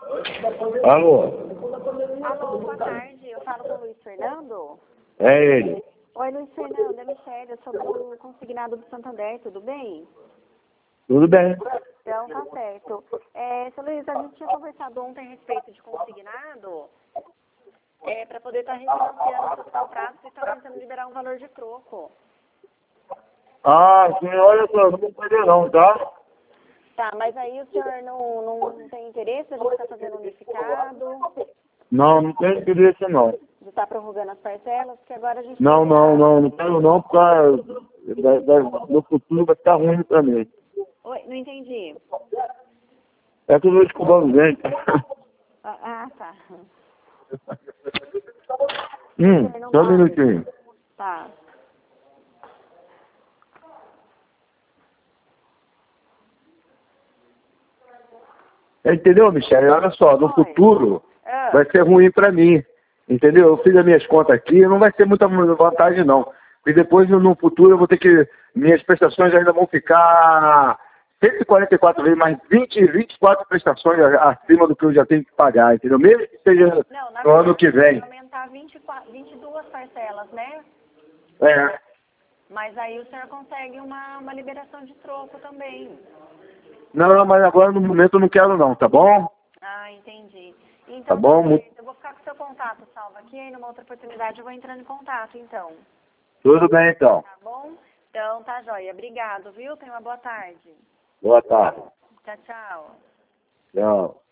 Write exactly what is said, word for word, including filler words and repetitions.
Alô? Alô, boa tarde. Eu falo com o Luiz Fernando? É ele. Oi, Luiz Fernando. É Michelle. Eu sou do consignado do Santander. Tudo bem? Tudo bem? Então, tá certo. É, seu Luiz, a gente tinha conversado ontem a respeito de consignado é, para poder estar refinanciando seus contratos e estar tentando liberar um valor de troco. Ah, sim, olha só, não vou perder não, tá? Tá, mas aí o senhor não, não tem interesse? A gente está fazendo unificado, Não, não tenho interesse não. de estar prorrogando as parcelas, porque agora a gente Não, tem... não, não, não quero não, porque da, da, no futuro vai ficar ruim pra mim. Oi, não entendi. É que eu vou escovando gente. Ah, ah, tá. Hum, Não só um tá. minutinho. Tá. Entendeu, Michele? Olha só, no Oi. futuro Ah, vai ser ruim pra mim. Entendeu? Eu fiz as minhas contas aqui, não vai ter muita vantagem não. E depois no futuro eu vou ter que. Minhas prestações ainda vão ficar cento e quarenta e quatro vezes, mais vinte, vinte e quatro prestações a- acima do que eu já tenho que pagar, entendeu? Mesmo que seja não, na no ano que verdade, vem. vai aumentar vinte e quatro, vinte e duas parcelas, né? É. Mas aí o senhor consegue uma, uma liberação de troco também. Não, não, mas agora no momento eu não quero não, tá bom? Ah, entendi. Então, Tá bom? Mu- eu vou ficar com o seu contato salvo aqui, e numa outra oportunidade eu vou entrando em contato, então. Tudo bem então. Tá bom? Então, tá joia. Obrigado, viu? Tenha uma boa tarde. Boa tarde. Tchau, tchau. Tchau.